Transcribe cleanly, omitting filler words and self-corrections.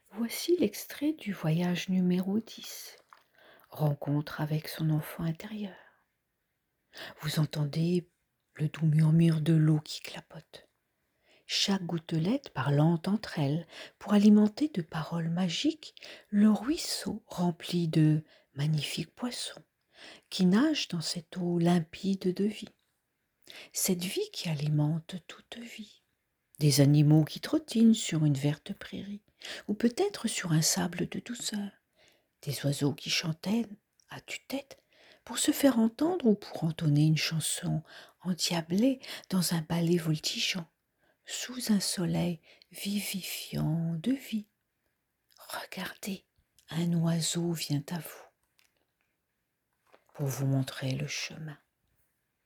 Voici l'extrait du voyage numéro 10. Rencontre avec son enfant intérieur. Vous entendez le doux murmure de l'eau qui clapote. Chaque gouttelette parlant entre elles pour alimenter de paroles magiques le ruisseau rempli de magnifiques poissons qui nagent dans cette eau limpide de vie. Cette vie qui alimente toute vie. Des animaux qui trottinent sur une verte prairie ou peut-être sur un sable de douceur. Des oiseaux qui chantaient à tue-tête pour se faire entendre ou pour entonner une chanson endiablée dans un ballet voltigeant, sous un soleil vivifiant de vie. Regardez, un oiseau vient à vous pour vous montrer le chemin.